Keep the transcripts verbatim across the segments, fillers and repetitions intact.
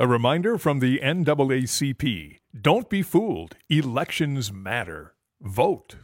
A reminder from the N double A C P. Don't be fooled. Elections matter. Vote.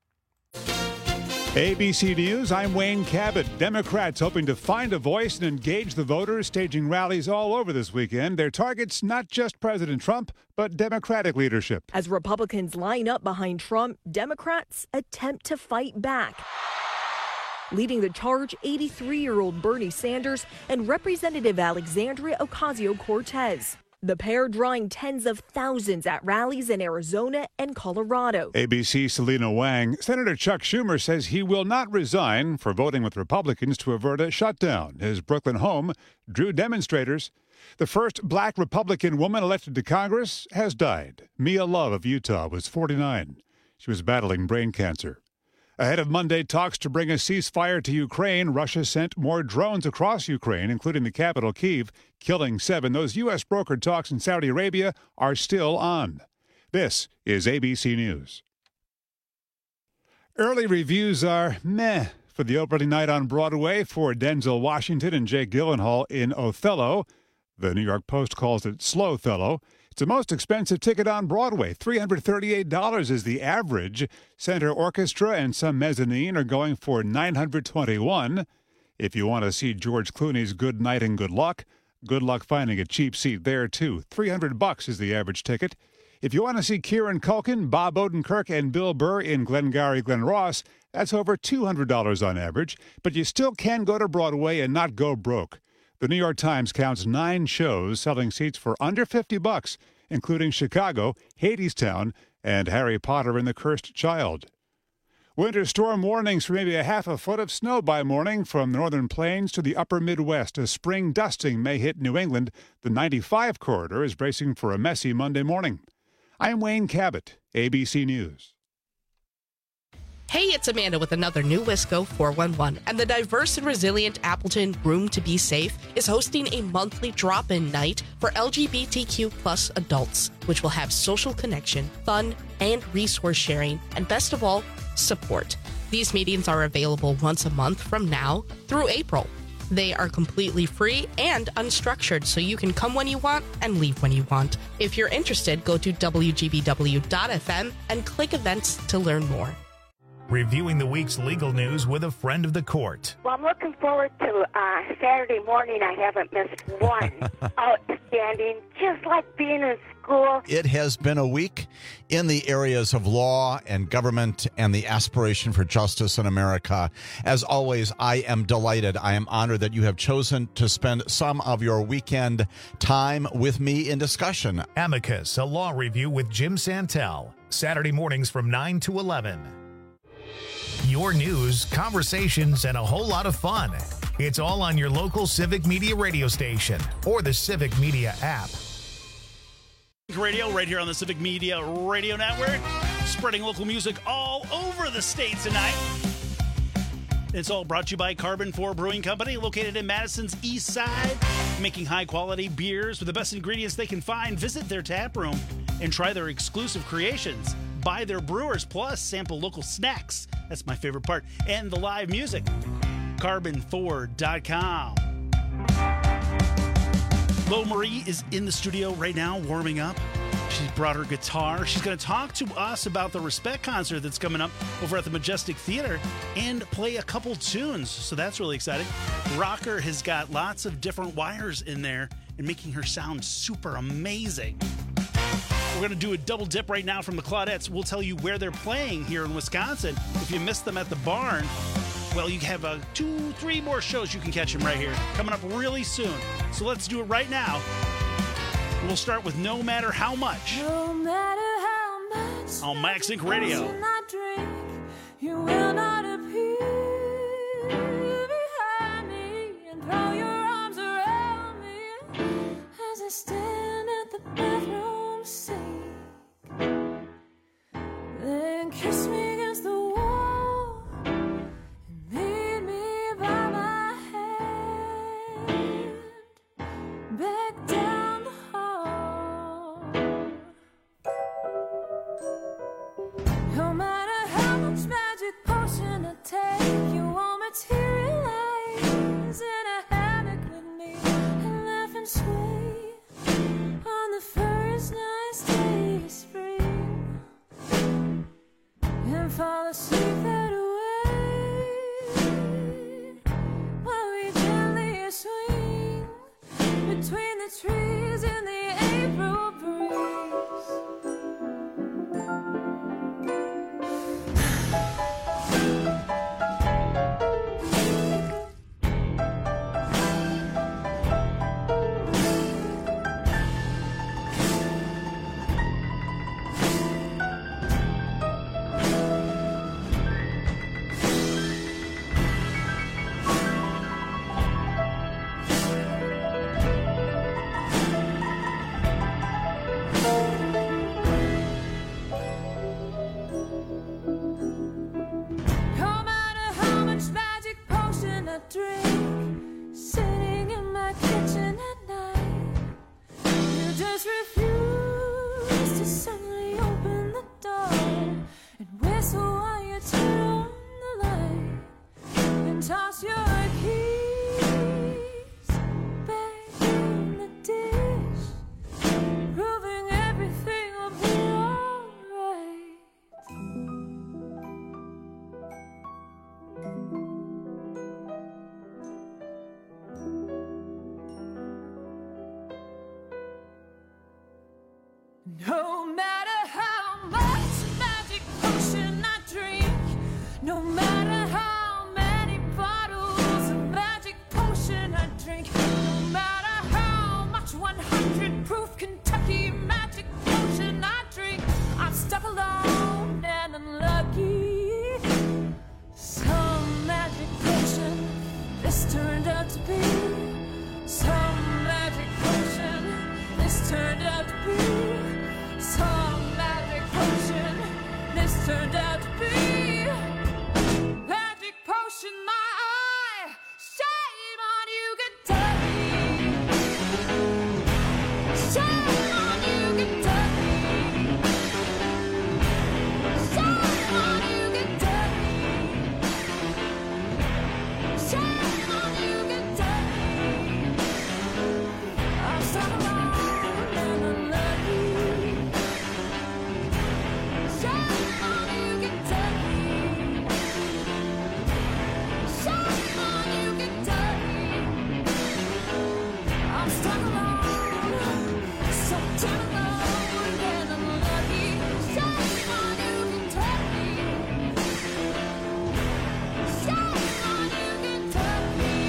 A B C News, I'm Wayne Cabot. Democrats hoping to find a voice and engage the voters, staging rallies all over this weekend. Their targets, not just President Trump, but Democratic leadership. As Republicans line up behind Trump, Democrats attempt to fight back. Leading the charge, eighty-three-year-old Bernie Sanders and Representative Alexandria Ocasio-Cortez. The pair drawing tens of thousands at rallies in Arizona and Colorado. A B C's Selena Wang. Senator Chuck Schumer says he will not resign for voting with Republicans to avert a shutdown. His Brooklyn home drew demonstrators. The first black Republican woman elected to Congress has died. Mia Love of Utah was forty-nine. She was battling brain cancer. Ahead of Monday talks to bring a ceasefire to Ukraine, Russia sent more drones across Ukraine, including the capital, Kyiv, killing seven. Those U S brokered talks in Saudi Arabia are still on. This is A B C News. Early reviews are meh for the opening night on Broadway for Denzel Washington and Jake Gyllenhaal in Othello. The New York Post calls it Slowthello. It's the most expensive ticket on Broadway. three hundred thirty-eight dollars is the average. Center Orchestra and some mezzanine are going for nine hundred twenty-one dollars. If you want to see George Clooney's Good Night and Good Luck, good luck finding a cheap seat there, too. three hundred bucks is the average ticket. If you want to see Kieran Culkin, Bob Odenkirk, and Bill Burr in Glengarry Glen Ross, that's over two hundred dollars on average. But you still can go to Broadway and not go broke. The New York Times counts nine shows selling seats for under fifty bucks, including Chicago, Hadestown, and Harry Potter and the Cursed Child. Winter storm warnings for maybe a half a foot of snow by morning from the northern plains to the upper Midwest. A spring dusting may hit New England. The ninety-five corridor is bracing for a messy Monday morning. I'm Wayne Cabot, A B C News. Hey, it's Amanda with another new Wisco four one one, and the diverse and resilient Appleton Room to Be Safe is hosting a monthly drop-in night for L G B T Q plus adults, which will have social connection, fun, and resource sharing, and best of all, support. These meetings are available once a month from now through April. They are completely free and unstructured, so you can come when you want and leave when you want. If you're interested, go to W G B W dot F M and click events to learn more. Reviewing the week's legal news with a friend of the court. Well, I'm looking forward to uh, Saturday morning. I haven't missed one. Outstanding, just like being in school. It has been a week in the areas of law and government and the aspiration for justice in America. As always, I am delighted. I am honored that you have chosen to spend some of your weekend time with me in discussion. Amicus, a law review with Jim Santel. Saturday mornings from nine to eleven. Your news, conversations, and a whole lot of fun. It's all on your local Civic Media radio station or the Civic Media app. Radio right here on the Civic Media Radio Network, spreading local music all over the state tonight. It's all brought to you by Carbon four Brewing Company, located in Madison's East Side, making high-quality beers with the best ingredients they can find. Visit their tap room and try their exclusive creations. Buy their brewers, plus sample local snacks. That's my favorite part. And the live music. carbon four dot com. Lo Marie is in the studio right now, warming up. She's brought her guitar. She's going to talk to us about the Respect concert that's coming up over at the Majestic Theater and play a couple tunes. So that's really exciting. Rocker has got lots of different wires in there and making her sound super amazing. We're going to do a double dip right now from the Claudettes. We'll tell you where they're playing here in Wisconsin. If you missed them at the barn, well, you have uh, two, three more shows you can catch them right here. Coming up really soon. So let's do it right now. We'll start with No Matter How Much. No matter how much on Max Inc Radio. Drink, you will not appear behind me and throw your arms around me as I stand at the bathroom sink. Then kiss me against the wall and lead me by my hand back down the hall. No matter how much magic potion I take, you won't materialize in a hammock with me and laugh and sway. the trees in the April breeze. No matter how much magic potion I drink, sitting in my kitchen at night, you just refuse to suddenly open the door and whistle while you turn on the light and toss your keys back in the dish, proving everything will be alright. No matter how much magic potion I drink, no matter how many bottles of magic potion I drink, no matter how much one hundred proof Kentucky magic potion I drink, I'm stuck alone and unlucky. Some magic potion this turned out to be. Some magic potion this turned out to be. Some magic potion this turned out to be. Magic potion, my eye. Shame on you, Kentucky. Shame on you, Kentucky. Shame on you, Kentucky. Shame on you, Kentucky. I'm stuck alone and unlucky. Shame on you, Kentucky. Shame on you, Kentucky. I'm stuck alone, so damn alone and unlucky. Shame on you, Kentucky. Shame on you, Kentucky.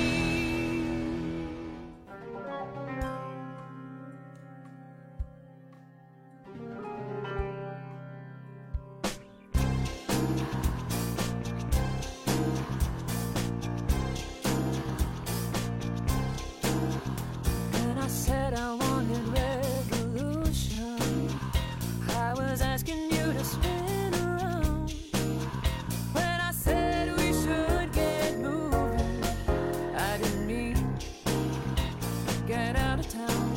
When I said I wanted revolution, I was asking you to spin around. When I said we should get moving, I didn't mean get out of town.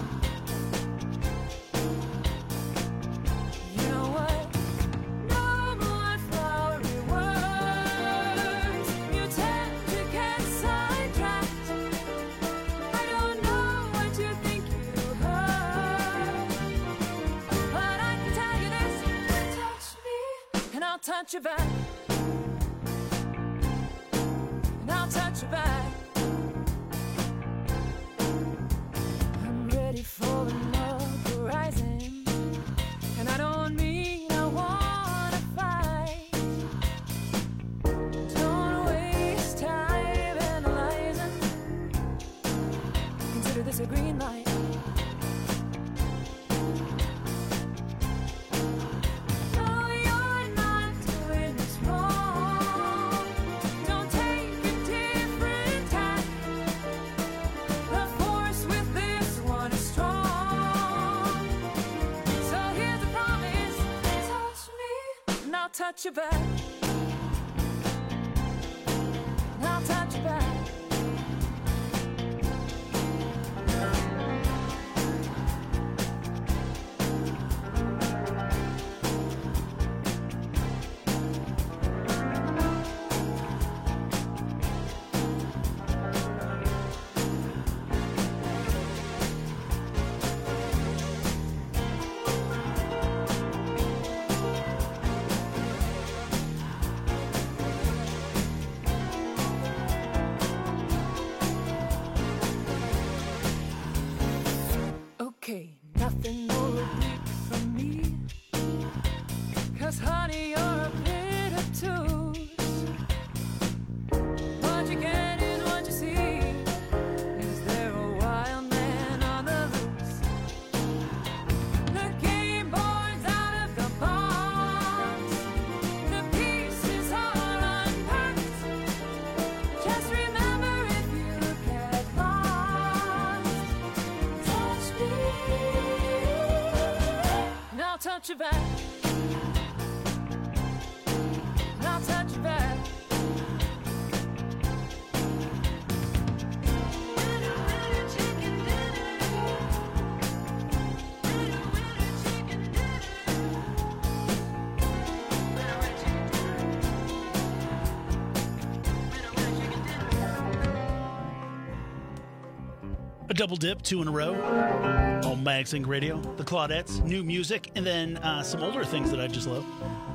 You know what? No more flowery words. You tend to get sidetracked. I don't know what you think you heard, but I can tell you this: touch me, and I'll touch your back, and I'll touch your back. I'm ready for another rising, and I don't mean I wanna fight. Don't waste time analyzing. Consider this a green light. No, you're not doing this wrong. Don't take a different tack. The force with this one is strong. So here's the promise: touch me, and I'll touch your back. And I'll touch your back. Okay, nothing more oblique from me. Cause honey, you're a bit obtuse. What you get is what you see. Is there a wild man on the loose? The game board's out of the box. The pieces are unpacked. Just remember if you get lost, touch me. Now touch your back. Now touch your back. A double dip, two in a row. On MagSync Radio, the Claudettes, new music, and then uh, some older things that I just love.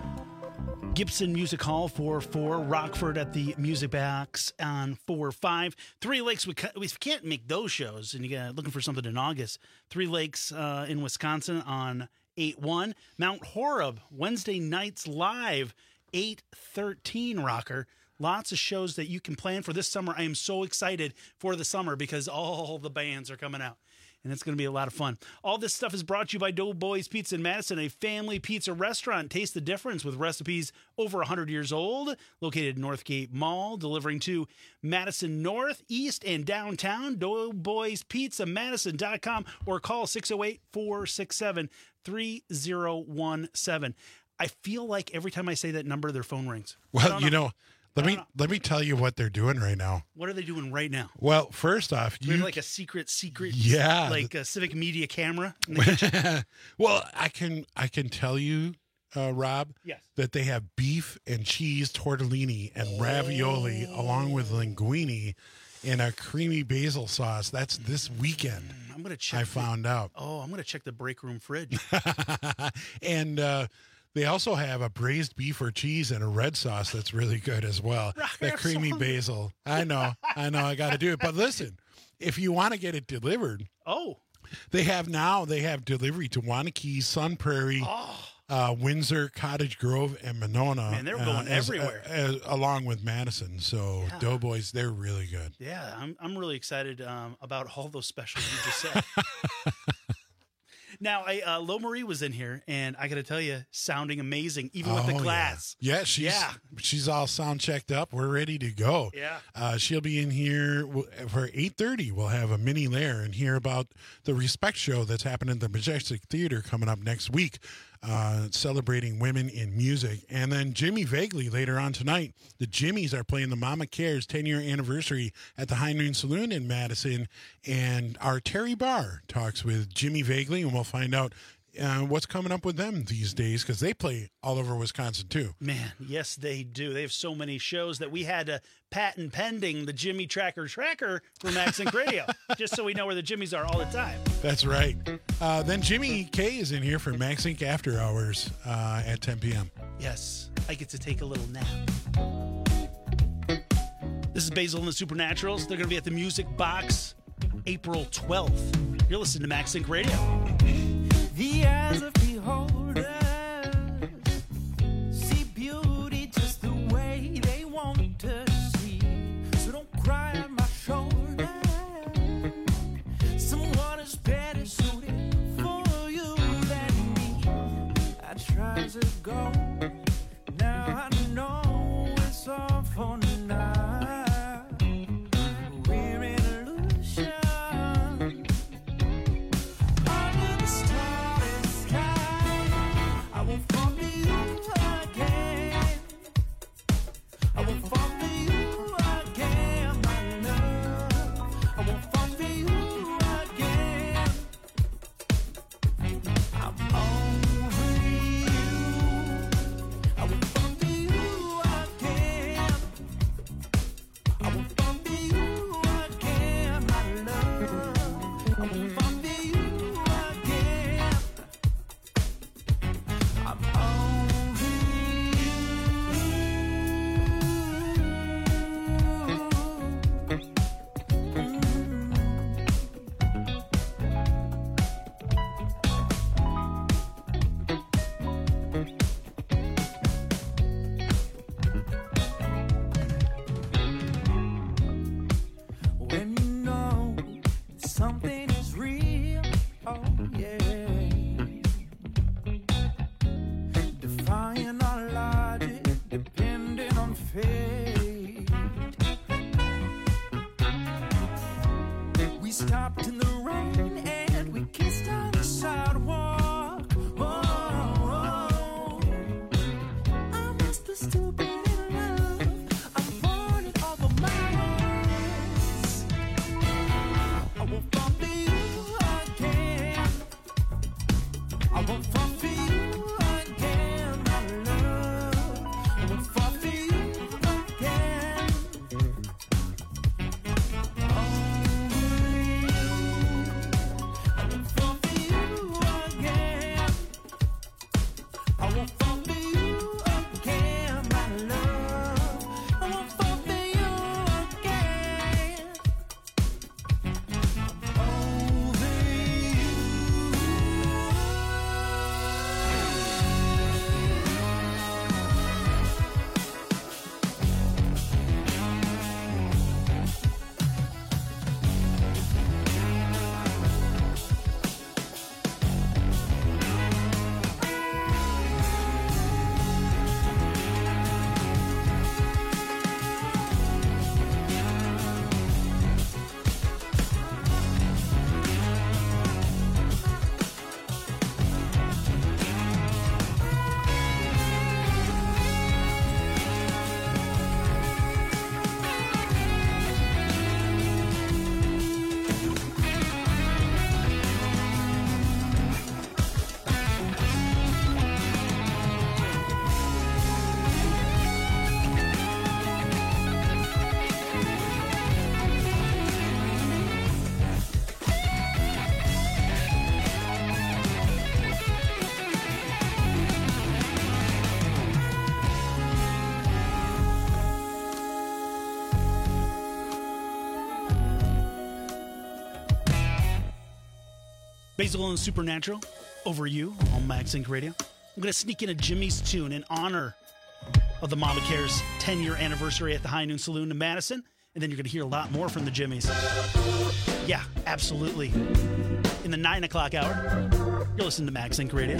Gibson Music Hall, four four. Rockford at the Music Box on four five. Three Lakes, we, ca- we can't make those shows, and you're looking for something in August. Three Lakes uh, in Wisconsin on eight one. Mount Horeb, Wednesday nights live, eight thirteen rocker. Lots of shows that you can plan for this summer. I am so excited for the summer because all the bands are coming out, and it's going to be a lot of fun. All this stuff is brought to you by Doughboys Pizza in Madison, a family pizza restaurant. Taste the difference with recipes over one hundred years old, located in Northgate Mall, delivering to Madison North, East, and downtown. Doughboys Pizza Madison dot com or call six oh eight, four six seven, three oh one seven. I feel like every time I say that number, their phone rings. Well, you know, let me know. let me tell you what they're doing right now. What are they doing right now? Well, first off, Do we you have like a secret, secret, Yeah. like a Civic Media camera in the kitchen? well, I can I can tell you, uh, Rob, Yes. that they have beef and cheese tortellini and ravioli along with linguine in a creamy basil sauce. That's this weekend. I'm gonna check. I the- found out, Oh, I'm gonna check the break room fridge. and uh, they also have a braised beef or cheese and a red sauce that's really good as well. That creamy basil. I know, I know, I got to do it. But listen, if you want to get it delivered, Oh, they have now. They have delivery to Wanakee, Sun Prairie, uh, Windsor, Cottage Grove, and Monona. Man, they're uh, going as- everywhere. uh, as- along with Madison. So Doughboys, they're really good. yeah. I'm I'm really excited um, about all those specials you just said. Now, I uh, Lo Marie was in here, and I got to tell you, sounding amazing, even with the Oh, glass. Yeah, yeah she's Yeah. she's all sound checked up. We're ready to go. Yeah. Uh, she'll be in here w- for eight thirty. We'll have a mini lair and hear about the Respect Show that's happening at the Majestic Theater coming up next week, uh, celebrating women in music. And then Jimmy Vagley later on tonight. The Jimmies are playing the Mama Cares ten-year anniversary at the High Noon Saloon in Madison. And our Terry Barr talks with Jimmy Vagley, and we'll find out uh, what's coming up with them these days because they play all over Wisconsin too. Man, yes, they do. They have so many shows that we had to patent pending the Jimmy Tracker Tracker for MagSync Radio, just so we know where the Jimmies are all the time. That's right. Uh, then Jimmy K is in here for MagSync After Hours uh, at ten p.m. Yes, I get to take a little nap. This is Basil and the Supernaturals. They're going to be at the Music Box April twelfth. You're listening to MagSync Radio. The eyes of beholders see beauty just the way they want to see. So don't cry on my shoulder. Someone is better suited for you than me. I tried to go. Now I know it's all for now. We're in illusion. Under the starry sky, I won't fall for you again. I won't fall for you again, my love. I won't fall for you again. I'm over you. won't fall for you again, my love. I won't fall for you again. Only you. I won't fall for you again. I won't fall for you again, my love. I won't fall for you again. Over you. Basil and Supernatural, Over You on MagSync Radio. I'm going to sneak in a Jimmy's tune in honor of the Mama Cares ten-year anniversary at the High Noon Saloon in Madison, and then you're going to hear a lot more from the Jimmys. Yeah, absolutely. In the nine o'clock hour, you're listening to MagSync Radio.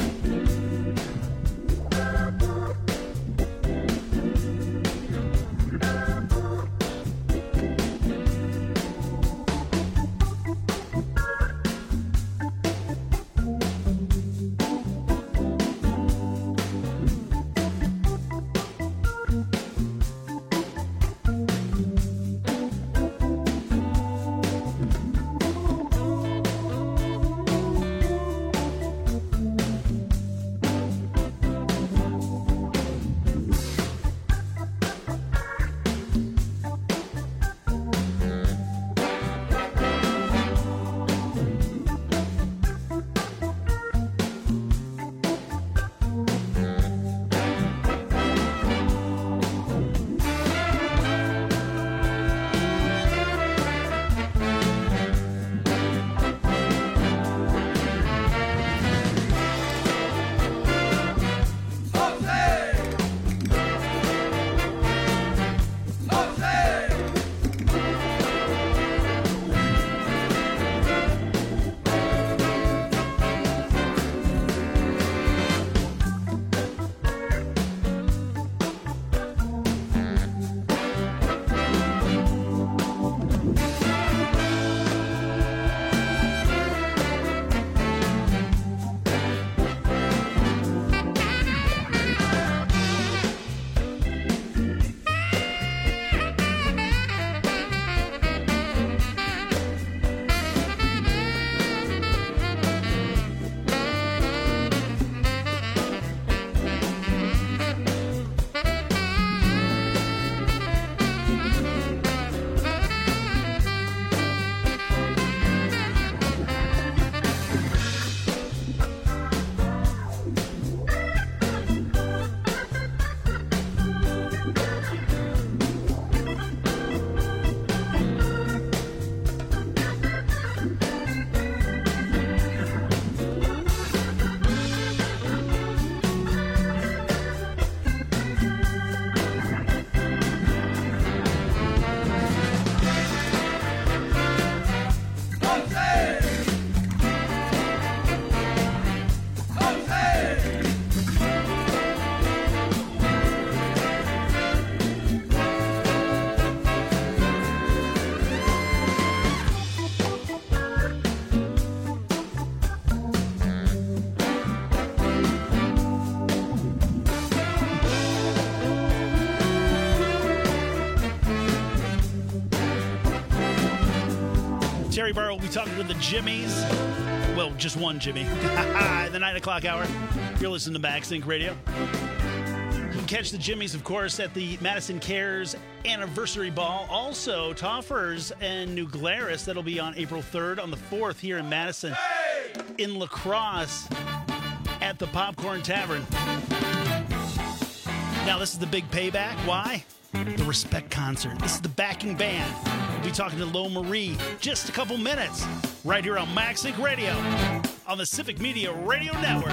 Terry Barr will be talking with the Jimmys. Well, just one, Jimmy. The nine o'clock hour. You're listening to Backsync Radio. You can catch the Jimmies, of course, at the Madison Cares Anniversary Ball. Also, Toffers and New Glarus. That'll be on April third, on the fourth here in Madison. Hey! In La Crosse at the Popcorn Tavern. Now, this is the big payback. Why? The Respect Concert. This is the backing band. We'll be talking to Lo Marie just a couple minutes right here on Backsync Radio on the Civic Media Radio Network.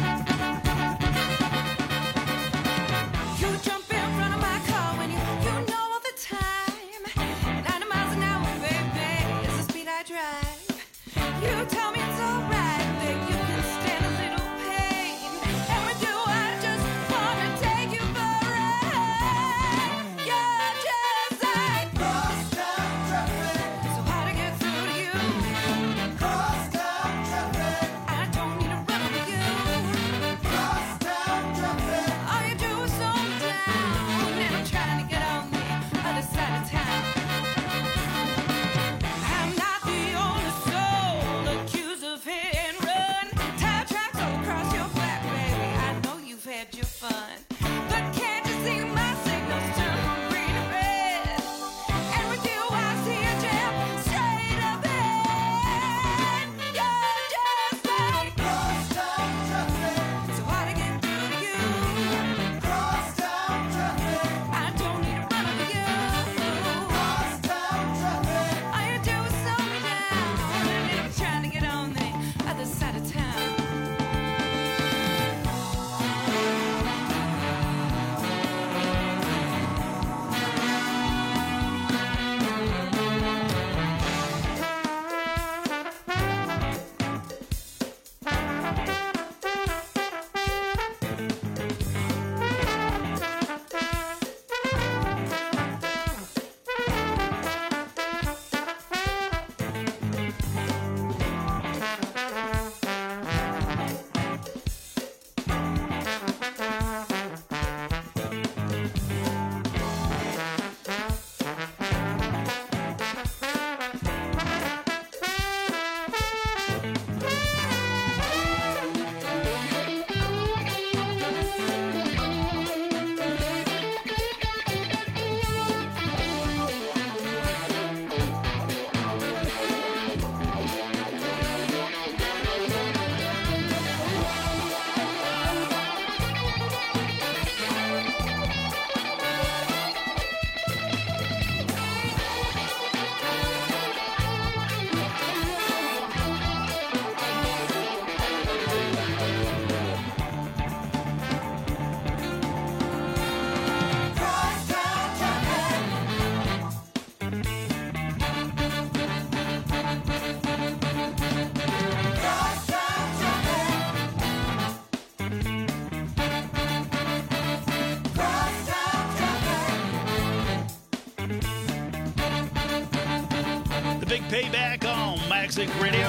You jump in front of my car when you, you know all the time. ninety miles an hour, baby, is the speed I drive. You tell me it's alright, that you can stand a little pain. And when do I just wanna take you for a ride? You're just like crosstown traffic, so hard to get through to you. Crosstown traffic, I don't need to run over you. Crosstown traffic, all you do is slow me down, and I'm trying to get on the other side of town. I'm not the only soul accused of hit and run. Tire tracks all across your back, baby. I know you've had your fun, but can't you see my signals turn from green to red? And with you, I see a jam straight ahead. You're just like crosstown traffic, so hard to get through to you. Crosstown traffic, I don't need to run over you. Crosstown traffic, all you do is slow me down, and I'm trying to get on the other side of town. The big payback on Backsync Radio.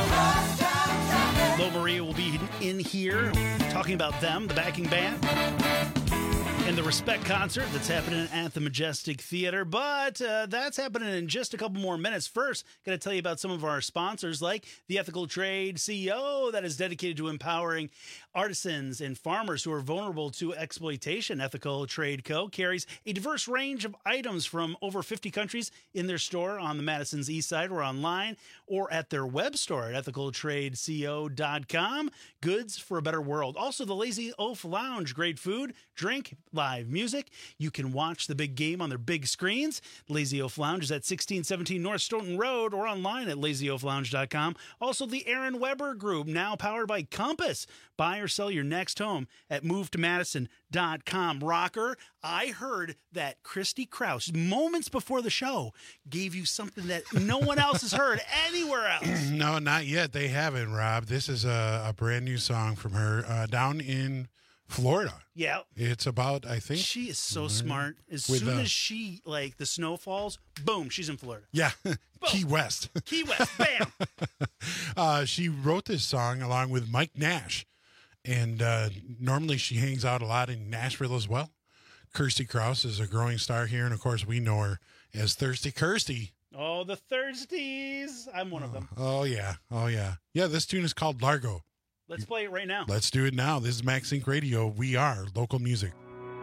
Lo Maria will be in here talking about them, the backing band, and the Respect Concert that's happening at the Majestic Theater. But uh, that's happening in just a couple more minutes. First, going to tell you about some of our sponsors, like the Ethical Trade C E O, that is dedicated to empowering artisans and farmers who are vulnerable to exploitation. Ethical Trade Co. carries a diverse range of items from over fifty countries in their store on the Madison's East Side or online or at their web store at ethical trade co dot com. Goods for a better world. Also, the Lazy Oaf Lounge. Great food, drink, live music. You can watch the big game on their big screens. Lazy Oaf Lounge is at sixteen seventeen North Stoughton Road or online at lazy oaf lounge dot com. Also, the Aaron Weber Group, now powered by Compass. Buy or sell your next home at move to madison dot com. Rocker, I heard that Christy Krause, moments before the show, gave you something that no one else has heard anywhere else. No, not yet. They haven't, Rob. This is a, a brand new song from her uh, down in Florida. Yeah. It's about, I think. She is so smart. As With, soon uh, as she, like, the snow falls, boom, she's in Florida. Yeah. Key West. Key West, bam. uh, she wrote this song along with Mike Nash. And uh, normally she hangs out a lot in Nashville as well. Kirsty Krause is a growing star here. And, of course, we know her as Thirsty Kirsty Oh, the Thirsties. I'm one of them. Oh, yeah. Oh, yeah. Yeah, this tune is called Largo. Let's play it right now. Let's do it now. This is Max Inc Radio. We are local music.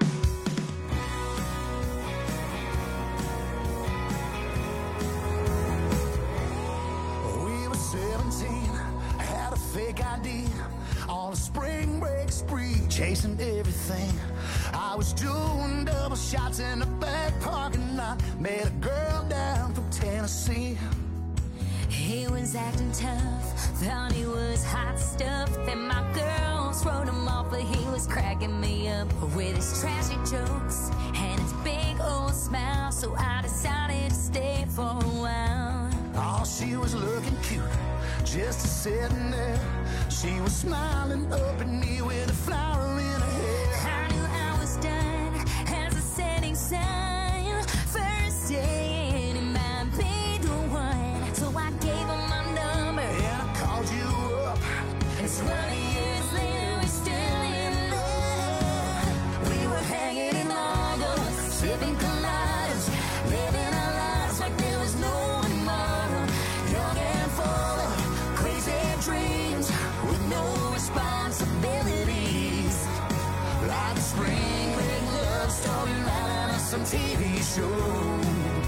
We were seventeen, had a fake I D on a spring break spree, chasing everything. I was doing double shots in the back parking lot, met a girl down from Tennessee. He was acting tough, thought he was hot stuff. Then my girls wrote him off, but he was cracking me up with his trashy jokes and his big old smile. So I decided to stay for a while. Oh, she was looking cute, just sitting there. She was smiling up at me with a flower in her hair. I knew I was done as a setting sun. First day, it might be the one. So I gave him my number and I called you up. And twenty years later, we're still in love. We were hanging in Largo, sipping coladas, living our lives like there was no tomorrow. Young and full of crazy dreams, with no responsibilities. Like a spring break love story right out of some T V show.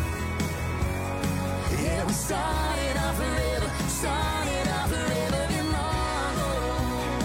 Yeah, we started off forever, started off forever in Largo.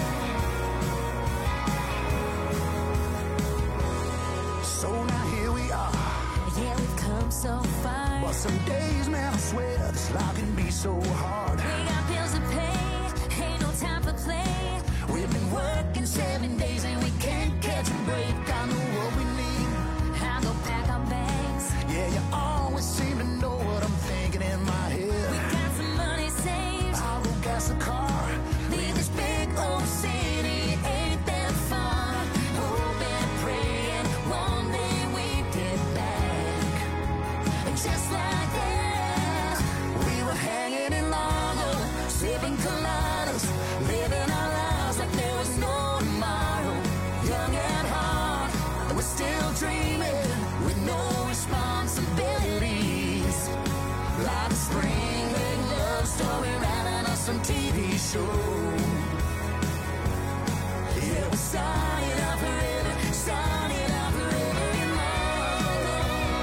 So now here we are. Yeah, we've come so far. But some days, man, I swear this life can be so hard. We got bills to pay, ain't no time for play. We've been working seven days and we can't catch a break. I know what we need. I'll go pack our bags. Yeah, you always seem to know what I'm thinking in my head. We got some money saved. I'll go gas a car. Leave this big old city, it ain't that far. Hoping and praying one day we get back. And just like that, we were hanging in Largo, sipping coladas, living our lives like there was no tomorrow. Young and hard, and we're still dreaming with no responsibilities. Like a spring break love story right out of some T V show. Yeah, we started off forever, started off forever in Largo.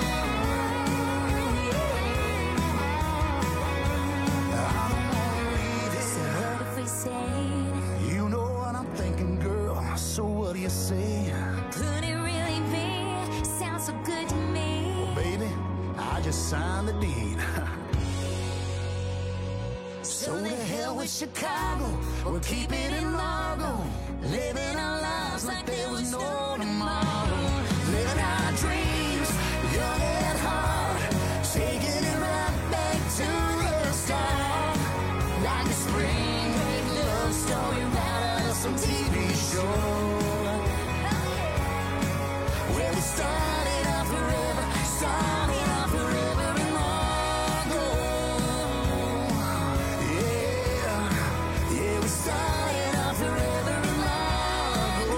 I don't wanna leave it. So what if we stayed? You know what I'm thinking, girl. So what do you say? Could it really be? Sounds so good to me. Well, baby, I just signed the deed. So the hell with Chicago, we'll keep it in Largo. Living our lives like there was no tomorrow. Living our dreams, young and hard. Taking it right back to the start. Like a spring break love story right out of some T V show. Where we started off forever, started off forever in Largo. Yeah, yeah, we started off forever in Largo.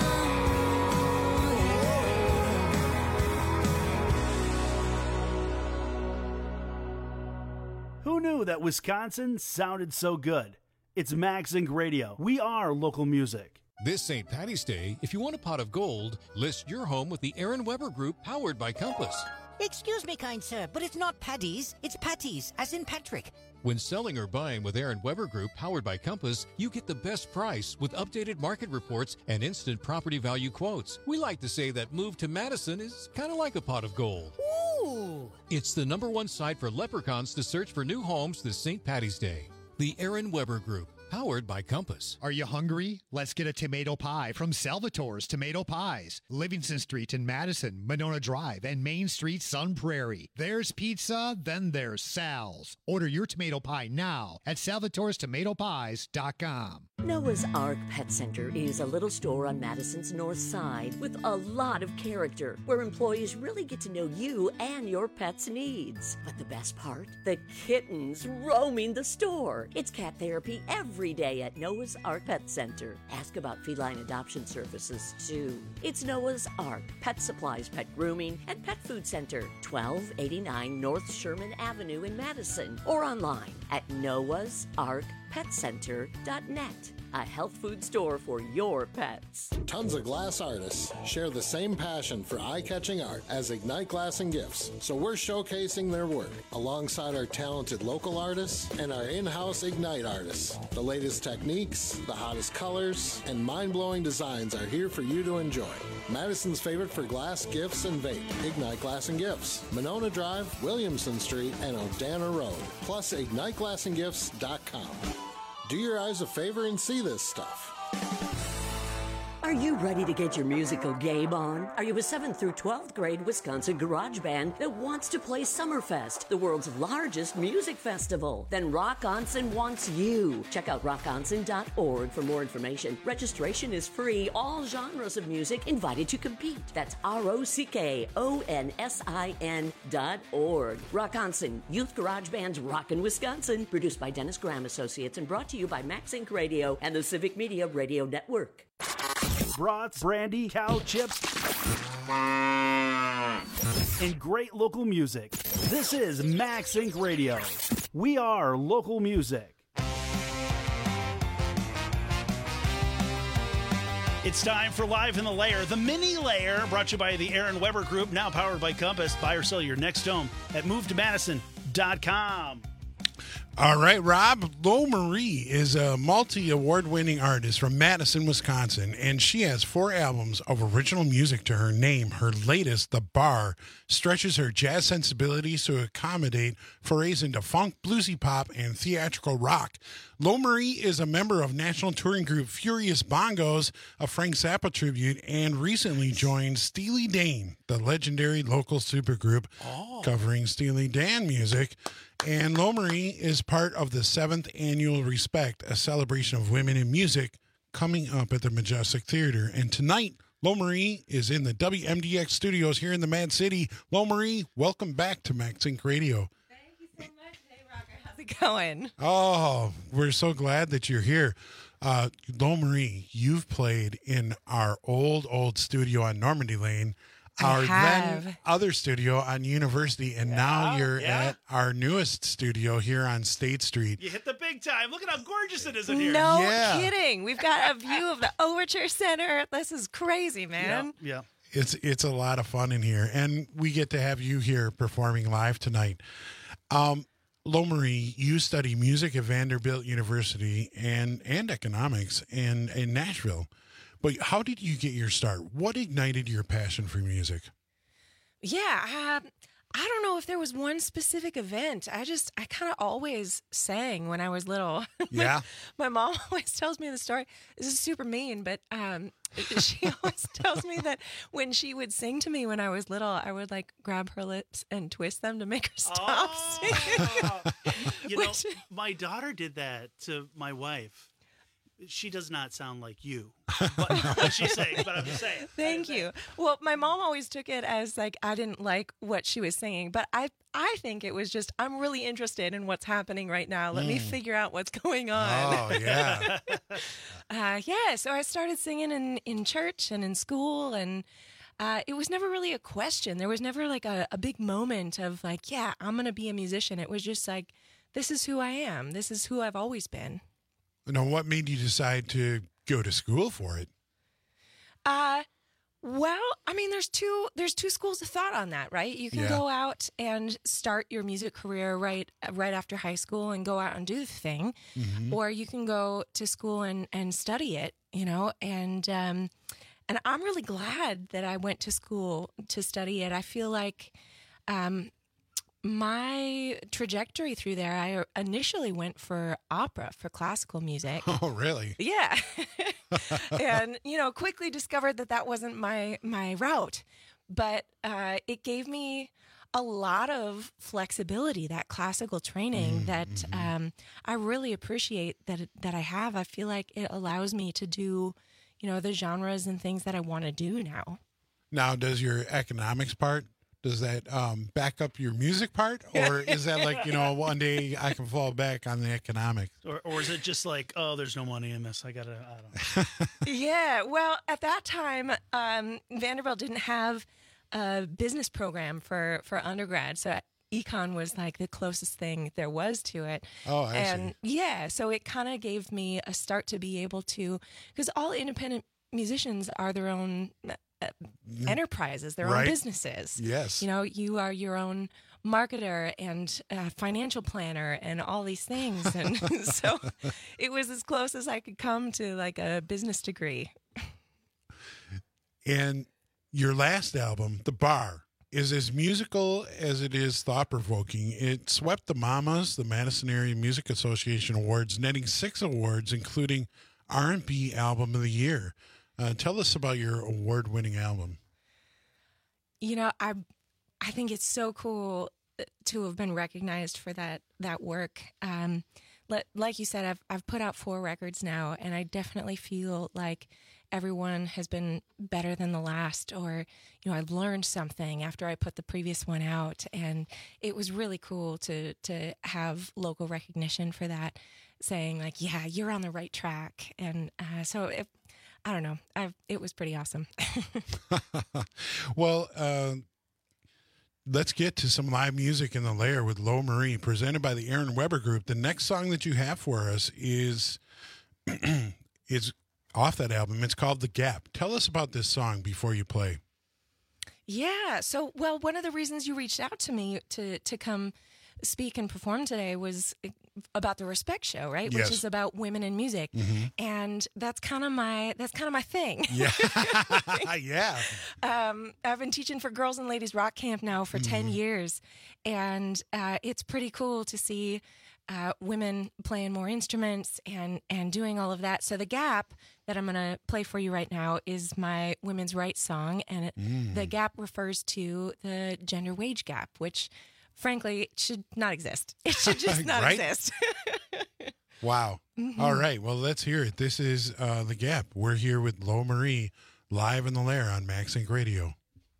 Who knew that Wisconsin sounded so good? It's Max Inc Radio. We are local music. This Saint Patty's Day, if you want a pot of gold, list your home with the Aaron Weber Group, powered by Compass. Excuse me, kind sir, but it's not Paddy's, it's Patty's, as in Patrick. When selling or buying with Aaron Weber Group, powered by Compass, you get the best price with updated market reports and instant property value quotes. We like to say that move to Madison is kind of like a pot of gold. Ooh! It's the number one site for leprechauns to search for new homes this Saint Patty's Day. The Aaron Weber Group, powered by Compass. Are you hungry? Let's get a tomato pie from Salvatore's Tomato Pies. Livingston Street in Madison, Monona Drive, and Main Street, Sun Prairie. There's pizza, then there's Sal's. Order your tomato pie now at salvatores tomato pies dot com. Noah's Ark Pet Center is a little store on Madison's north side with a lot of character, where employees really get to know you and your pet's needs. But the best part? The kittens roaming the store. It's cat therapy every day at Noah's Ark Pet Center. Ask about feline adoption services, too. It's Noah's Ark Pet Supplies, Pet Grooming, and Pet Food Center, twelve eighty-nine North Sherman Avenue in Madison, or online at noahs ark pet center dot net. A health food store for your pets. Tons of glass artists share the same passion for eye-catching art as Ignite Glass and Gifts, so we're showcasing their work alongside our talented local artists and our in-house Ignite artists. The latest techniques, the hottest colors, and mind-blowing designs are here for you to enjoy. Madison's favorite for glass, gifts, and vape, Ignite Glass and Gifts, Monona Drive, Williamson Street, and Odana Road, plus ignite glass and gifts dot com. Do your eyes a favor and see this stuff. Are you ready to get your musical game on? Are you a seventh through twelfth grade Wisconsin garage band that wants to play Summerfest, the world's largest music festival? Then Rock Onsen wants you. Check out rock onsen dot org for more information. Registration is free. All genres of music invited to compete. That's R O C K O N S I N dot org. Rock Onsen, Youth Garage Band's Rockin' Wisconsin. Produced by Dennis Graham Associates and brought to you by Max Inc Radio and the Civic Media Radio Network. Brats, brandy, cow chips, and great local music. This is Max Inc Radio. We are local music. It's time for Live in the Lair, the mini lair, brought to you by the Aaron Weber Group, now powered by Compass. Buy or sell your next home at move to madison dot com. All right, Rob. Lo Marie is a multi-award-winning artist from Madison, Wisconsin, and she has four albums of original music to her name. Her latest, The Bar, stretches her jazz sensibilities to accommodate forays into funk, bluesy pop, and theatrical rock. Lo Marie is a member of national touring group Furious Bongos, a Frank Zappa tribute, and recently joined Steely Dan, the legendary local supergroup oh. covering Steely Dan music. And Lo Marie is part of the seventh annual Respect, a celebration of women in music, coming up at the Majestic Theater. And tonight, Lo Marie is in the W M D X studios here in the Mad City. Lo Marie, welcome back to Max Inc Radio. Thank you so much. Hey, Rocker. How's it going? Oh, we're so glad that you're here. Uh, Lo Marie, you've played in our old, old studio on Normandy Lane, our then other studio on University, and yeah, now you're yeah. at our newest studio here on State Street. You hit the big time. Look at how gorgeous it is in here. No yeah. kidding. We've got a view of the Overture Center. This is crazy, man. Yeah. yeah. It's it's a lot of fun in here, and we get to have you here performing live tonight. Um, Lo Marie, you study music at Vanderbilt University and and economics in in Nashville. But how did you get your start? What ignited your passion for music? Yeah, uh, I don't know if there was one specific event. I just, I kind of always sang when I was little. Yeah. my, my mom always tells me the story. This is super mean, but um, she always tells me that when she would sing to me when I was little, I would like grab her lips and twist them to make her stop oh. singing. You know, my daughter did that to my wife. She does not sound like you, but, what she's saying, but I'm just saying. Thank you. Saying. Well, my mom always took it as like I didn't like what she was singing, but I I think it was just I'm really interested in what's happening right now. Let mm. me figure out what's going on. Oh, yeah. uh, yeah, so I started singing in, in church and in school, and uh, it was never really a question. There was never like a, a big moment of like, yeah, I'm going to be a musician. It was just like, this is who I am. This is who I've always been. Now, what made you decide to go to school for it? Uh, well, I mean, there's two there's two schools of thought on that, right? You can yeah. go out and start your music career right right after high school and go out and do the thing, mm-hmm. or you can go to school and, and study it, you know. And um, and I'm really glad that I went to school to study it. I feel like um. my trajectory through there, I initially went for opera, for classical music. Oh, really? Yeah. And, you know, quickly discovered that that wasn't my, my route. But uh, it gave me a lot of flexibility, that classical training Mm, that um, I really appreciate that it, that I have. I feel like it allows me to do, you know, the genres and things that I want to do now. Now, does your economics part, does that um, back up your music part? Or is that like, you know, one day I can fall back on the economics? Or, or is it just like, oh, there's no money in this. I got to, I don't know. Yeah, well, at that time, um, Vanderbilt didn't have a business program for, for undergrad, so econ was like the closest thing there was to it. Oh, I and yeah, so it kind of gave me a start to be able to, because all independent musicians are their own uh, enterprises, their Right. own businesses. Yes. You know, you are your own marketer and uh, financial planner and all these things. And so it was as close as I could come to like a business degree. And your last album, The Bar, is as musical as it is thought-provoking. It swept the Mamas, the Madison Area Music Association Awards, netting six awards, including R and B Album of the Year. Uh, tell us about your award-winning album. You know, I I think it's so cool to have been recognized for that that work. Um, let, like you said, I've I've put out four records now, and I definitely feel like everyone has been better than the last, or you know, I've learned something after I put the previous one out, and it was really cool to to have local recognition for that, saying like, yeah, you're on the right track, and uh, so it, I don't know, I it was pretty awesome. Well, uh, let's get to some live music in the Lair with Lo Marie, presented by the Aaron Weber Group. The next song that you have for us is is off that album. It's called The Gap. Tell us about this song before you play. Yeah. So, well, one of the reasons you reached out to me to to come speak and perform today was about the Respect Show, right? Yes. Which is about women in music, Mhm. and that's kind of my that's kind of my thing. Yeah, yeah. Um, I've been teaching for Girls and Ladies Rock Camp now for ten Mhm. years, and uh, it's pretty cool to see uh, women playing more instruments and and doing all of that. So the Gap that I'm going to play for you right now is my women's rights song, and it, Mm. the gap refers to the gender wage gap, which frankly should not exist. It should just not Right? exist. Wow. Mhm. All right. Well, let's hear it. This is uh, The Gap. We're here with Lo Marie live in the Lair on Max Inc Radio.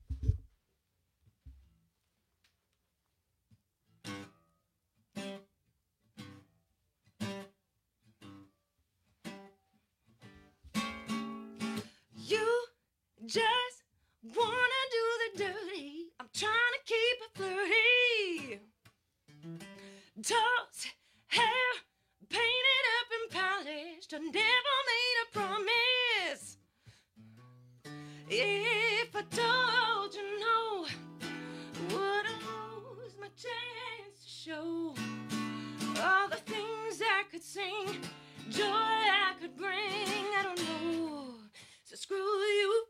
You just wanna do the dirty. I'm trying to keep it flirty. Toss hair, painted up and polished. I never made a promise. If I told you no, would I lose my chance to show all the things I could sing, joy I could bring? I don't know. So screw you.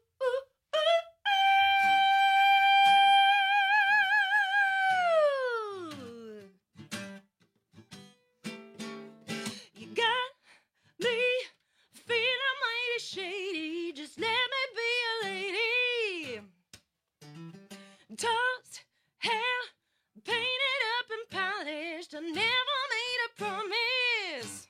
You got me feeling mighty shady. Just let me be a lady. Tossed hair, painted up and polished. I never made a promise.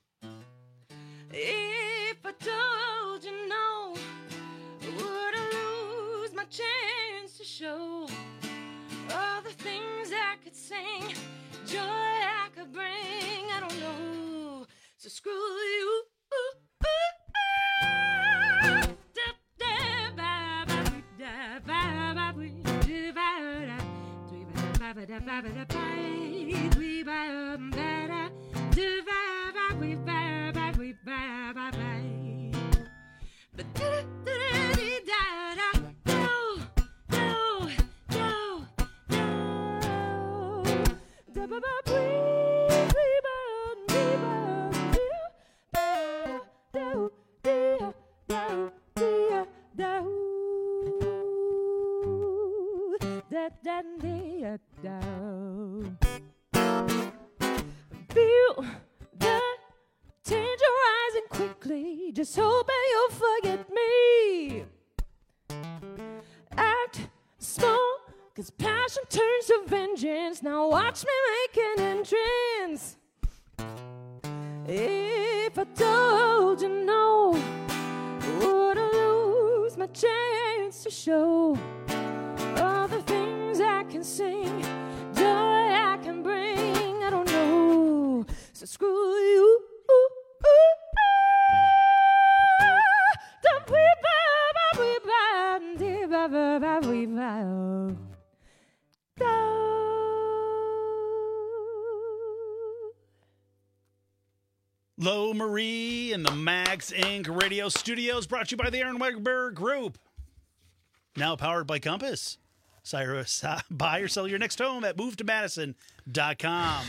If I told you no, would I lose my chance to show all the things I could sing, joy I could bring? I don't know. So screw you. Feel the tension rising quickly. Just hoping you'll forget me. Act small, 'Cause passion turns to vengeance. Now watch me make an entrance. If I told you no, would I lose my chance to show all the things I can sing, joy I can bring? I don't know, so screw you. Lo Marie in the Max Incorporated radio studios, brought to you by the Aaron Weber Group. Now powered by Compass. Cyrus, uh, buy or sell your next home at move to madison dot com.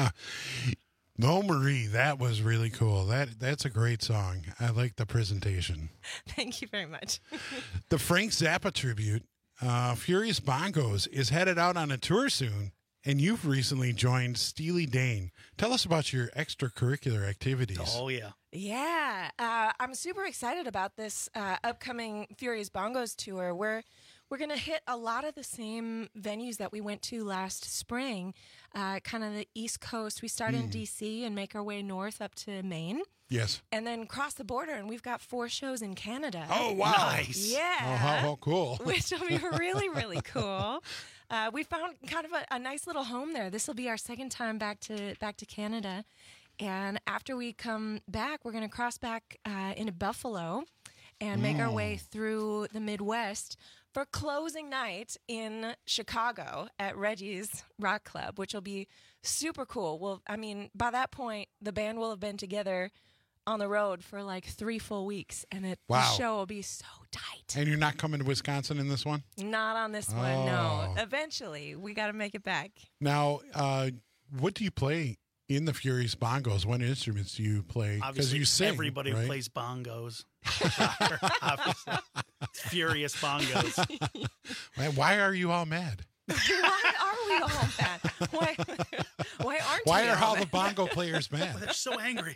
No, Marie, that was really cool. That That's a great song. I like the presentation. Thank you very much. The Frank Zappa tribute, uh, Furious Bongos, is headed out on a tour soon, and you've recently joined Steely Dan. Tell us about your extracurricular activities. Oh, yeah. Yeah, uh, I'm super excited about this uh, upcoming Furious Bongos tour. We're we're gonna hit a lot of the same venues that we went to last spring, uh, kind of the East Coast. We start mm. in D C and make our way north up to Maine. Yes. And then cross the border, and we've got four shows in Canada. Oh, wow. Nice. Yeah. Oh, how, how cool. Which will be really, really cool. Uh, we found kind of a, a nice little home there. This will be our second time back to back to Canada. And after we come back, we're going to cross back uh, into Buffalo and make mm. our way through the Midwest for closing night in Chicago at Reggie's Rock Club, which will be super cool. Well, I mean, by that point, the band will have been together on the road for like three full weeks, and it, wow. the show will be so tight. And you're not coming to Wisconsin in this one? Not on this oh. one, no. Eventually, we got to make it back. Now, uh, what do you play in the Furious Bongos? What instruments do you play? Because you sing, everybody right? plays bongos. Obviously. Furious Bongos. Why, why are you all mad? Why are we all mad? Why, why aren't Why we are all mad? the bongo players mad? They're so angry.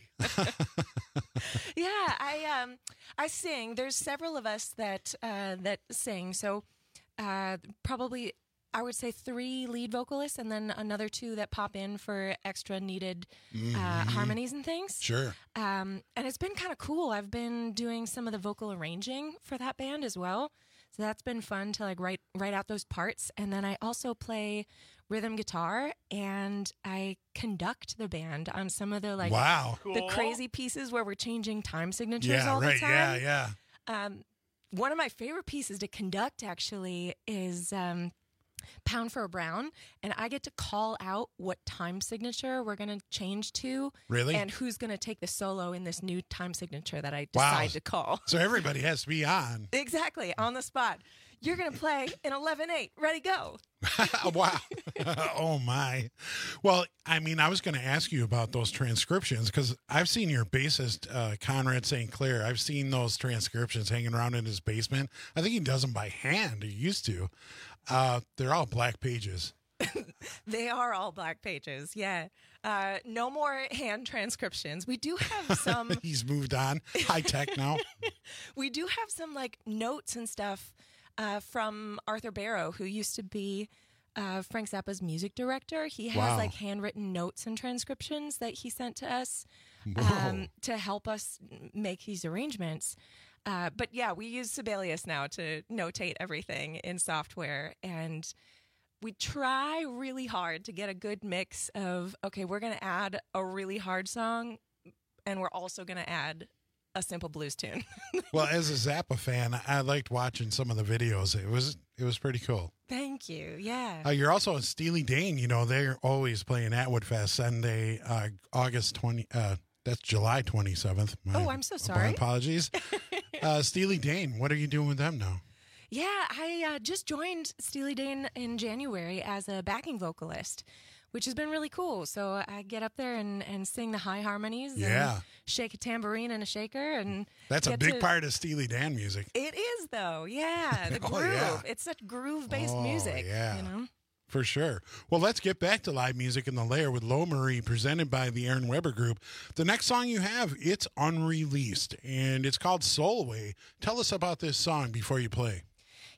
Yeah, I um I sing. There's several of us that uh, that sing. So uh, probably I would say three lead vocalists, and then another two that pop in for extra needed mm-hmm. uh, harmonies and things. Sure. Um, and it's been kind of cool. I've been doing some of the vocal arranging for that band as well. So that's been fun to like write write out those parts. And then I also play rhythm guitar, and I conduct the band on some of the like wow. the Cool. crazy pieces where we're changing time signatures Yeah, all right. the time. Yeah, yeah. Um, one of my favorite pieces to conduct actually is um, Pound for a Brown, and I get to call out what time signature we're going to change to. Really? And who's going to take the solo in this new time signature that I Wow. decide to call. So everybody has to be on. Exactly, on the spot. You're going to play in eleven eight. Ready, go. Wow. Oh, my. Well, I mean, I was going to ask you about those transcriptions because I've seen your bassist, uh, Conrad Saint Clair. I've seen those transcriptions hanging around in his basement. I think he does them by hand. He used to. Uh, they're all black pages. They are all black pages, yeah. Uh, no more hand transcriptions. We do have some. He's moved on. High tech now. We do have some like notes and stuff uh, from Arthur Barrow, who used to be uh, Frank Zappa's music director. He has Wow. like handwritten notes and transcriptions that he sent to us Whoa. um, to help us make these arrangements. Uh, but yeah, we use Sibelius now to notate everything in software, and we try really hard to get a good mix of, okay, we're going to add a really hard song, and we're also going to add a simple blues tune. Well, as a Zappa fan, I liked watching some of the videos. It was it was pretty cool. Thank you. Yeah. Uh, you're also in Steely Dan. You know, they're always playing Atwood Fest Sunday, uh, August twentieth. Uh, that's July twenty-seventh. My, Oh, I'm so My sorry. apologies. uh, Steely Dan, what are you doing with them now? Yeah, I uh, just joined Steely Dan in January as a backing vocalist, which has been really cool. So I get up there and, and sing the high harmonies Yeah. and shake a tambourine and a shaker. And That's a get big to- part of Steely Dan music. It is, though. Yeah, the Oh, groove. yeah. It's such groove-based Oh, music, yeah. you know? For sure. Well, let's get back to live music in the lair with Lo Marie, presented by the Aaron Weber Group. The next song you have, it's unreleased, and it's called Soul Way. Tell us about this song before you play.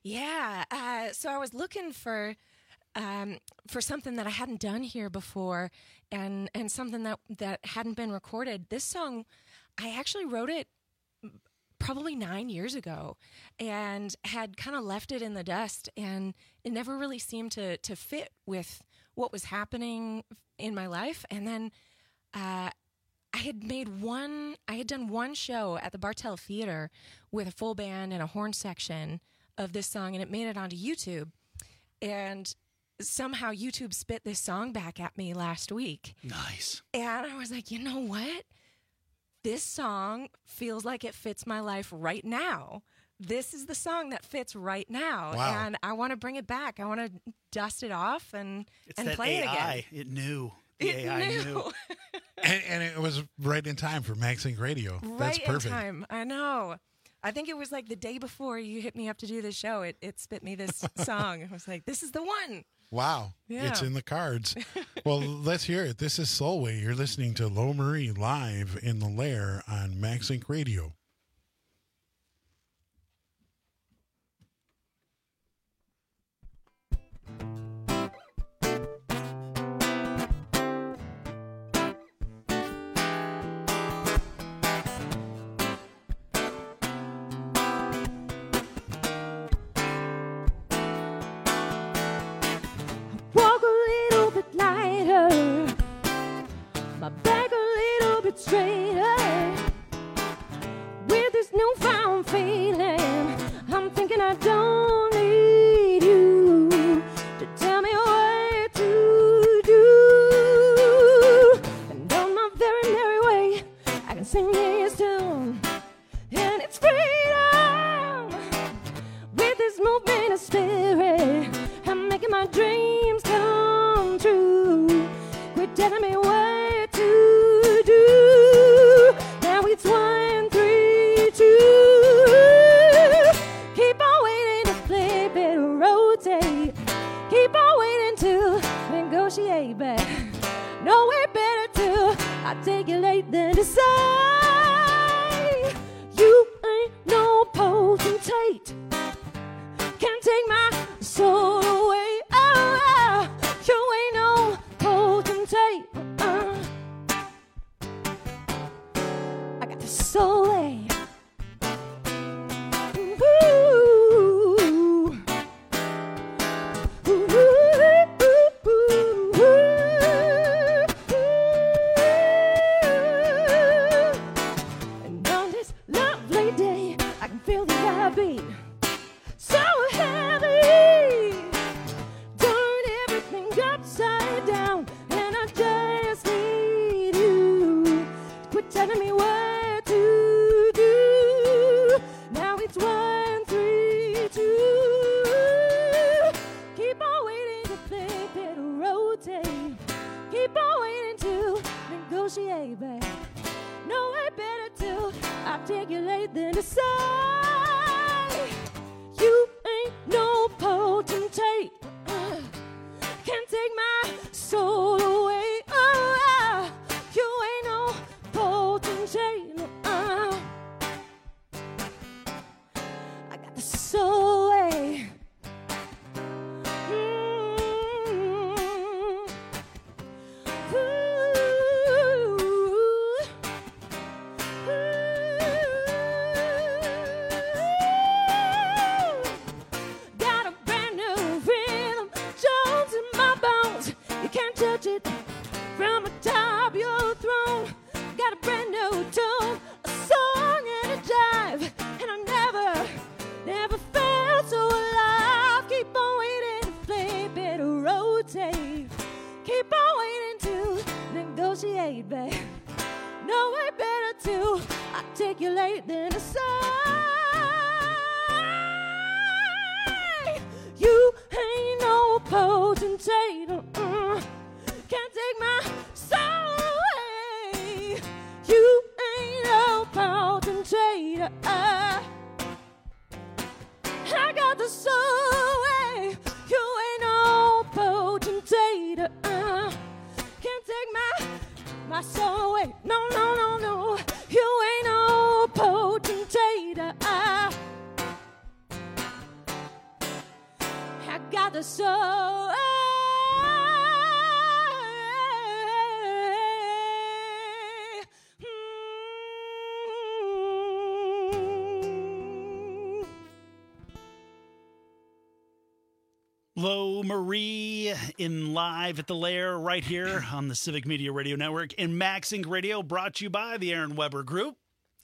Yeah. Uh, so I was looking for um, for something that I hadn't done here before, and and something that that hadn't been recorded. This song, I actually wrote it probably nine years ago, and had kind of left it in the dust, and it never really seemed to to fit with what was happening in my life. And then uh, I had made one, I had done one show at the Bartell Theater with a full band and a horn section of this song, and it made it onto YouTube. And somehow YouTube spit this song back at me last week. Nice. And I was like, you know what? This song feels like it fits my life right now. This is the song that fits right now. Wow. And I want to bring it back. I want to dust it off and, It's and that play A I. it again. It knew. The It A I knew. knew. and, and it was right in time for MaxSync Radio. Right That's perfect. in time. I know. I think it was like the day before you hit me up to do this show. It it spit me this song. I was like, this is the one. Wow. Yeah. It's in the cards. Well, let's hear it. This is Soulway. You're listening to Lo Marie live in the Lair on MaxSync Radio. Walk a little bit lighter, my back a little bit straighter. With this newfound feeling, I'm thinking I don't need you to tell me what to do. And on my very merry way, I can sing this tune, and it's freedom. With this movement of spirit, I'm making my dreams come true. Quit telling me what to do. Now it's one, three, two. Keep on waiting to flip it, rotate. Keep on waiting to negotiate back. No way better to articulate than to say you ain't no potentate. Can't take my soul away. Oh, oh, you ain't no potentate. Uh, I got the soul. eh? Ooh. Ooh, ooh, ooh, ooh. And on this lovely day, I can feel the heartbeat. So heavy, turn everything upside down, and I just need you to quit telling me what to do. Now it's one, three, two. Keep on waiting to flip it, rotate. Keep on waiting to negotiate back. No way better to articulate than to say you ain't no potentate. Uh, can't take my soul away. Oh, uh, you ain't no potentate. Uh, I got the soul. eh? Mm. Got a brand new rhythm, Jones in my bones. You can't touch it from atop your throne. Got a brand new tune, a song and a jive, and I never, never felt so alive. Keep on waiting to flip it, rotate. Keep on waiting to negotiate, babe. No way better to articulate than to say you ain't no potentate. Uh-uh. Can't take my soul away. You ain't no potentate. Uh-uh. I got the soul away. You ain't no potentate. Uh-uh. Can't take my my soul away. No, no, no, no. You ain't no potentate. the soul. Lo Marie in live at the Lair right here on the Civic Media Radio Network and MaxInc Radio, brought to you by the Aaron Weber Group.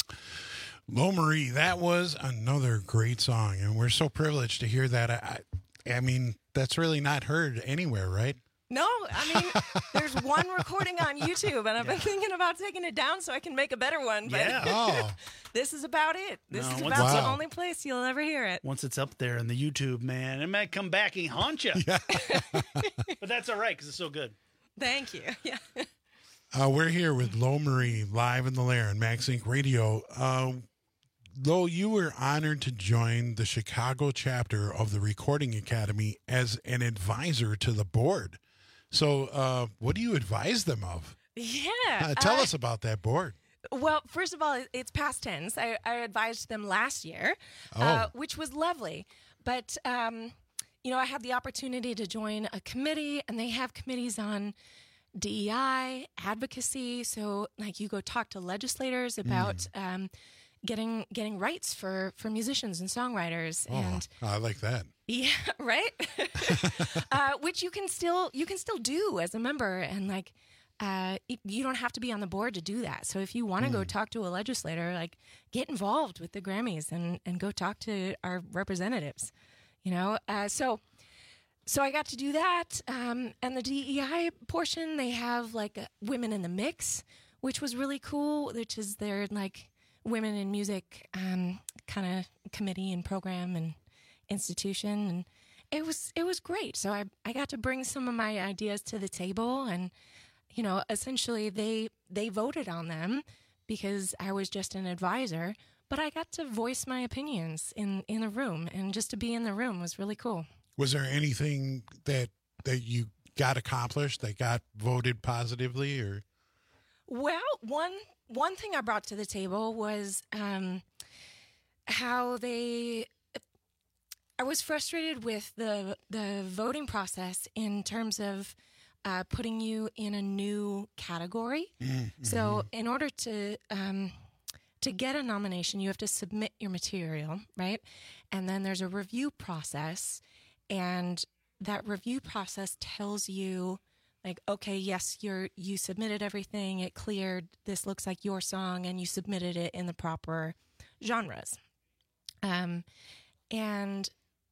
Lo Marie, that was another great song, and we're so privileged to hear that. I, I mean, that's really not heard anywhere, right? No, I mean, there's one recording on YouTube, and I've been thinking about taking it down so I can make a better one. But Yeah. Oh. this is about it. This No, is once about it's- the only place you'll ever hear it. Once it's up there in the YouTube, man, it might come back and haunt you. But that's all right because it's so good. Thank you. Yeah. Uh, we're here with Lo Marie live in the Lair on MaxInc Radio. Uh, Lo, you were honored to join the Chicago chapter of the Recording Academy as an advisor to the board. So, uh, what do you advise them of? Yeah. Uh, tell uh, us about that board. Well, first of all, it- it's past tense. I, I advised them last year, Oh. uh, which was lovely. But, um, you know, I had the opportunity to join a committee, and they have committees on D E I, advocacy. So, like, you go talk to legislators about um, getting getting rights for, for musicians and songwriters. Oh, And I like that. yeah, right. uh, which you can still you can still do as a member, and like uh, y- you don't have to be on the board to do that. So if you want to go talk to a legislator, like get involved with the Grammys and and go talk to our representatives. You know, uh, so so I got to do that, um, and the D E I portion they have like uh, women in the mix, which was really cool. Which is their like women in music um, kind of committee and program and institution, and it was it was great. So I I got to bring some of my ideas to the table, and you know, essentially they they voted on them because I was just an advisor, but I got to voice my opinions in in the room, and just to be in the room was really cool. Was there anything that that you got accomplished that got voted positively, or? Well, one one thing I brought to the table was um, how they. I was frustrated with the the voting process in terms of uh, putting you in a new category. Mm-hmm. So, in order to um, to get a nomination, you have to submit your material, right? And then there's a review process, and that review process tells you, like, okay, yes, you're you submitted everything, it cleared. This looks like your song, and you submitted it in the proper genres. Um, and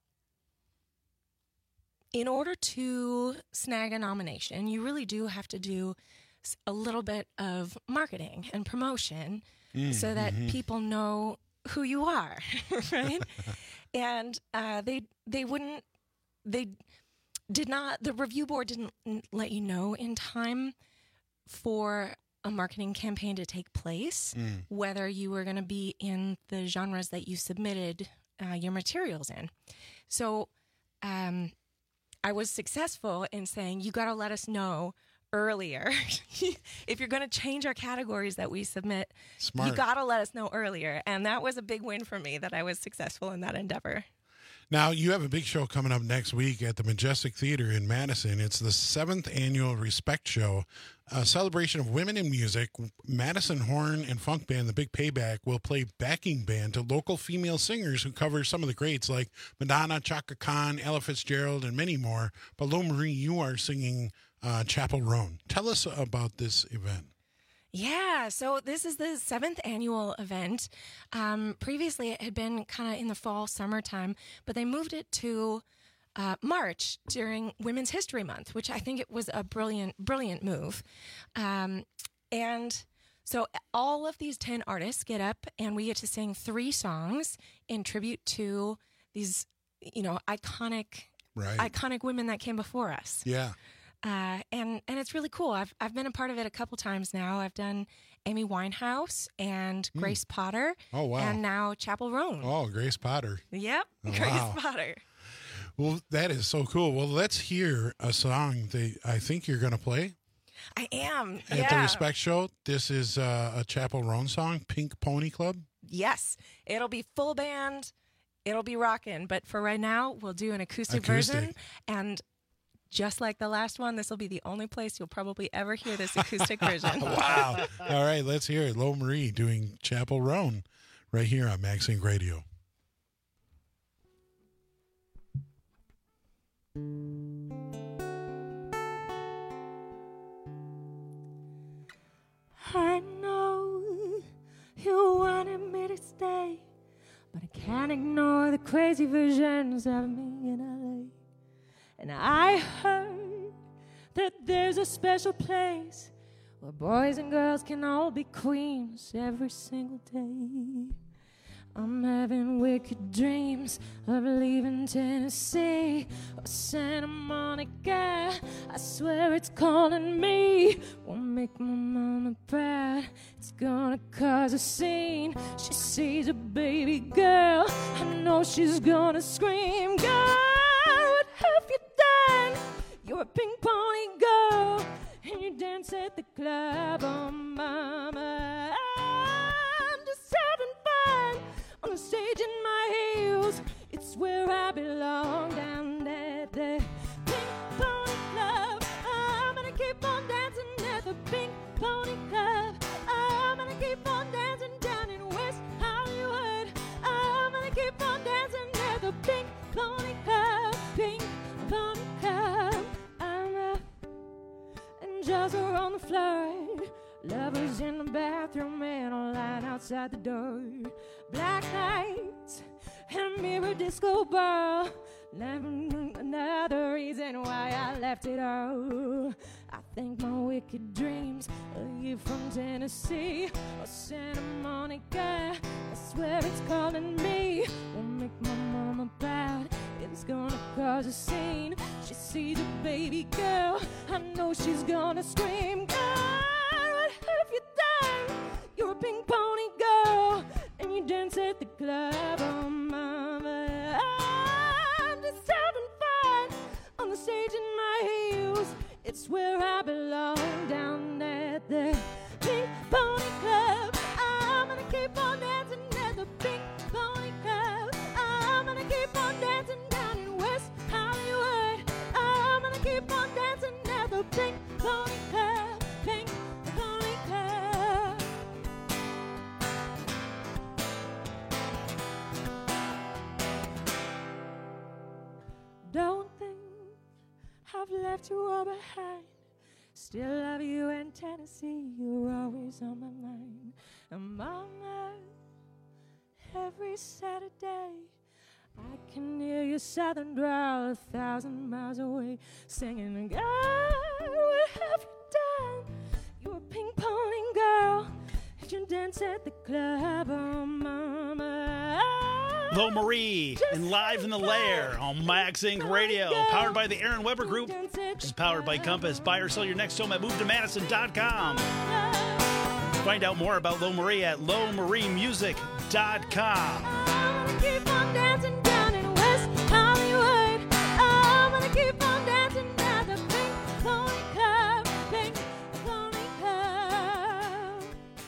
in order to snag a nomination, you really do have to do s- a little bit of marketing and promotion Mm, so that mhm. people know who you are, right? and uh, they they wouldn't they did not the review board didn't n- let you know in time for a marketing campaign to take place Mm. whether you were going to be in the genres that you submitted uh, your materials in. So um, I was successful in saying, you got to let us know earlier. If you're going to change our categories that we submit, Smart. you got to let us know earlier. And that was a big win for me that I was successful in that endeavor. Now, you have a big show coming up next week at the Majestic Theater in Madison. It's the seventh annual Respect Show, a celebration of women in music. Madison Horn and Funk Band, The Big Payback, will play backing band to local female singers who cover some of the greats like Madonna, Chaka Khan, Ella Fitzgerald, and many more. But Lo Marie, you are singing uh, Chapel Roan. Tell us about this event. Yeah, so this is the seventh annual event. Um, previously, it had been kind of in the fall, summertime, but they moved it to uh, March during Women's History Month, which I think it was a brilliant, brilliant move. Um, and so all of these ten artists get up, and we get to sing three songs in tribute to these, you know, iconic, Right. iconic women that came before us. Yeah. Uh, and and it's really cool. I've I've been a part of it a couple times now. I've done Amy Winehouse and Hmm. Grace Potter. Oh, wow. And now Chapel Roan. Oh, Grace Potter. Yep, Oh, Grace wow. Potter. Well, that is so cool. Well, let's hear a song that I think you're going to play I am. at yeah. the Respect Show. This is uh, a Chapel Roan song, Pink Pony Club. Yes, it'll be full band. it'll be rocking. But for right now, we'll do an acoustic, Acoustic. version. And just like the last one, this will be the only place you'll probably ever hear this acoustic version. Wow. All right, let's hear it. Lo Marie doing Chapel Roan right here on MagSync Radio. I know you wanted me to stay, but I can't ignore the crazy visions of me in L A. And I heard that there's a special place where boys and girls can all be queens every single day. I'm having wicked dreams of leaving Tennessee or Santa Monica. I swear it's calling me. Won't make my mama proud. It's gonna cause a scene. She sees a baby girl. I know she's gonna scream. God, what have you done? You're a pink pony girl, and you dance at the club. Oh, mama, I'm just having fun on the stage in my heels. It's where I belong, down at the Pink Pony Club. I'm gonna keep on dancing at the Pink Pony Club. I'm gonna keep on dancing down in West Hollywood. I'm gonna keep on dancing at the Pink Pony Club. Pink Pony Club. I'm up and jaws are on the floor. Lovers in the bathroom and a line outside the door. Black lights and a mirror disco ball. Another reason why I left it all. I think my wicked dreams of you from Tennessee or Santa Monica. I swear it's calling me. Won't make my mama proud. It's gonna cause a scene. She sees a baby girl. I know she's gonna scream. God, what have you done? You're a pink pony girl, and you dance at the club. Oh, mama, I'm just having fun on the stage in my heels. It's where I belong, down at the Pink Pony Club. I'm gonna keep on dancing at the Pink Pony Club. I'm gonna keep on dancing down in West Hollywood. I'm gonna keep on dancing at the Pink Pony Club. Pink Pony Club. Don't think I've left you all behind. Still love you in Tennessee. You're always on my mind. And mama, every Saturday I can hear your southern drawl a thousand miles away, singing, God, what have you done? You're a pink pony girl. You dance at the club, oh mama. Lo Marie and Live in the Lair on MagSync Radio, powered by the Aaron Weber Group, which is powered by Compass. Buy or sell your next home at move to madison dot com. Find out more about Lo Marie at low marie music dot com. I'm gonna keep on dancing down in West Hollywood. I'm gonna keep on dancing at the Pink Pony Club. Pink Pony Club.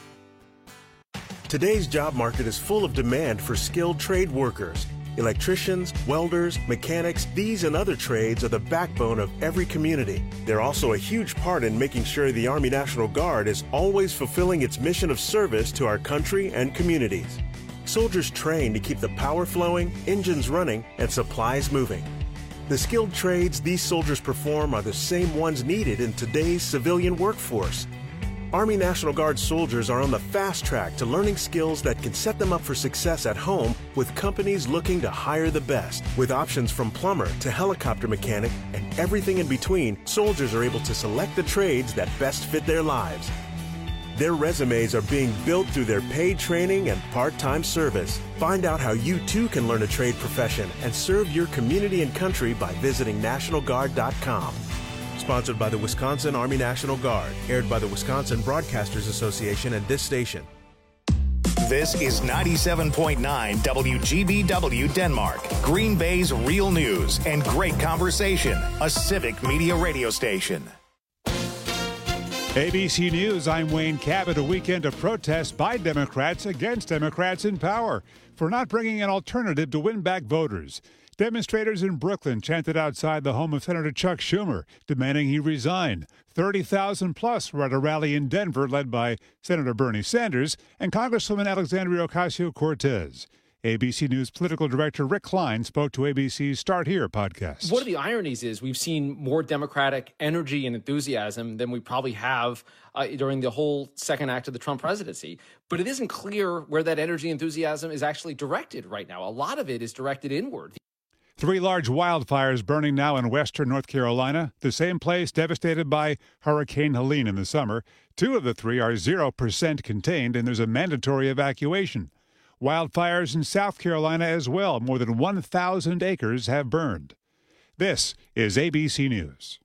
Today's job market is full of demand for skilled trade workers. Electricians, welders, mechanics, these and other trades are the backbone of every community. They're also a huge part in making sure the Army National Guard is always fulfilling its mission of service to our country and communities. Soldiers train to keep the power flowing, engines running, and supplies moving. The skilled trades these soldiers perform are the same ones needed in today's civilian workforce. Army National Guard soldiers are on the fast track to learning skills that can set them up for success at home with companies looking to hire the best. With options from plumber to helicopter mechanic and everything in between, soldiers are able to select the trades that best fit their lives. Their resumes are being built through their paid training and part-time service. Find out how you too can learn a trade profession and serve your community and country by visiting national guard dot com. Sponsored by the Wisconsin Army National Guard. Aired by the Wisconsin Broadcasters Association and this station. This is ninety-seven point nine W G B W Denmark, Green Bay's real news and great conversation, a civic media radio station. A B C News, I'm Wayne Cabot. A weekend of protests by Democrats against Democrats in power for not bringing an alternative to win back voters. Demonstrators in Brooklyn chanted outside the home of Senator Chuck Schumer, demanding he resign. thirty thousand plus were at a rally in Denver led by Senator Bernie Sanders and Congresswoman Alexandria Ocasio-Cortez. A B C News political director Rick Klein spoke to A B C's Start Here podcast. One of the ironies is we've seen more Democratic energy and enthusiasm than we probably have uh, during the whole second act of the Trump presidency. But it isn't clear where that energy and enthusiasm is actually directed right now. A lot of it is directed inward. Three large wildfires burning now in western North Carolina, the same place devastated by Hurricane Helene in the summer. Two of the three are zero percent contained, and there's a mandatory evacuation. Wildfires in South Carolina as well. More than one thousand acres have burned. This is A B C News.